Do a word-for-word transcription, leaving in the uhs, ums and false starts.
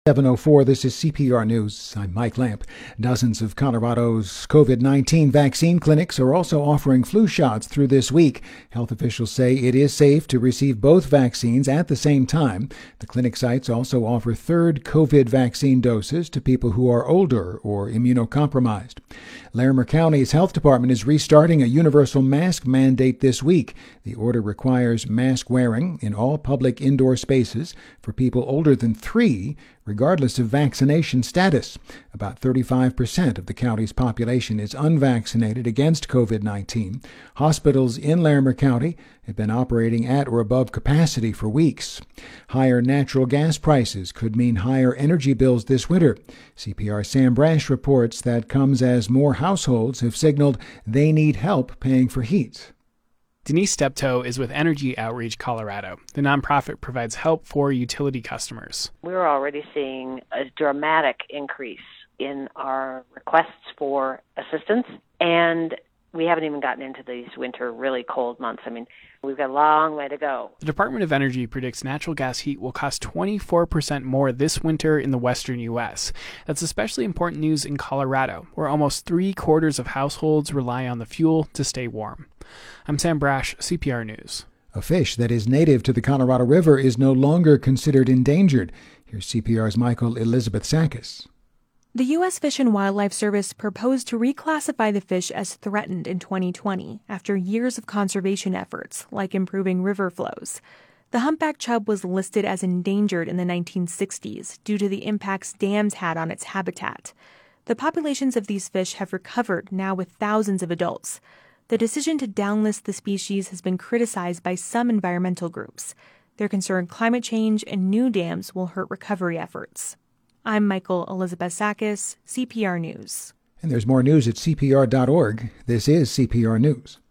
seven oh four, this is C P R News. I'm Mike Lamp. Dozens of Colorado's COVID nineteen vaccine clinics are also offering flu shots through this week. Health officials say it is safe to receive both vaccines at the same time. The clinic sites also offer third COVID vaccine doses to people who are older or immunocompromised. Larimer County's health department is restarting a universal mask mandate this week. The order requires mask wearing in all public indoor spaces for people older than three, regardless of vaccination status. About thirty-five percent of the county's population is unvaccinated against COVID nineteen. Hospitals in Larimer County have been operating at or above capacity for weeks. Higher natural gas prices could mean higher energy bills this winter. C P R's Sam Brash reports that comes as more households have signaled they need help paying for heat. Denise Steptoe is with Energy Outreach Colorado. The nonprofit provides help for utility customers. We're already seeing a dramatic increase in our requests for assistance, and we haven't even gotten into these winter really cold months. I mean, we've got a long way to go. The Department of Energy predicts natural gas heat will cost twenty-four percent more this winter in the western U S. That's especially important news in Colorado, where almost three quarters of households rely on the fuel to stay warm. I'm Sam Brash, C P R News. A fish that is native to the Colorado River is no longer considered endangered. Here's C P R's Michael Elizabeth Sakis. The U S Fish and Wildlife Service proposed to reclassify the fish as threatened in twenty twenty after years of conservation efforts, like improving river flows. The humpback chub was listed as endangered in the nineteen sixties due to the impacts dams had on its habitat. The populations of these fish have recovered now with thousands of adults. The decision to downlist the species has been criticized by some environmental groups. They're concerned climate change and new dams will hurt recovery efforts. I'm Michael Elizabeth Sakis, C P R News. And there's more news at C P R dot org. This is C P R News.